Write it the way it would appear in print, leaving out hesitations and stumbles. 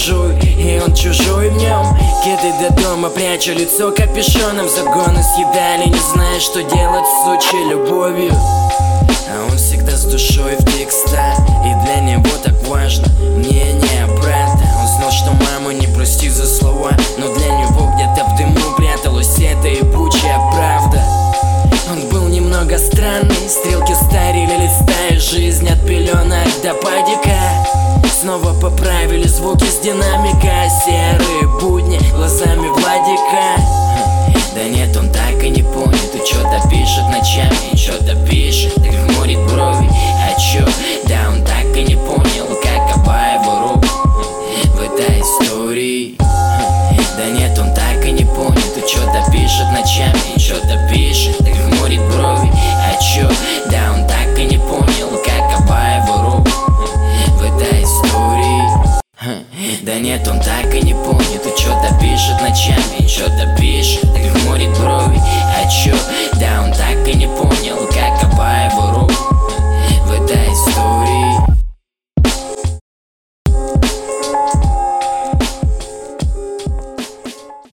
чужой, и он чужой в нем. Кеды до дома, пряча лицо капюшоном. Загоны съедали, не зная, что делать с сучьей любовью. А он всегда с душой в текстах, и для него так важно мнение брата. Он знал, что маму не простит за слова, но для него где-то в дыму пряталась эта ебучая правда. Он был немного странный, стрелки старили, листая жизнь от пеленок до падика. Снова поправили звуки с динамика, серые будни глазами Владика. Да нет, он так и не понял, ты что-то пишет ночами, что-то пишет, так хмурит брови. А чё,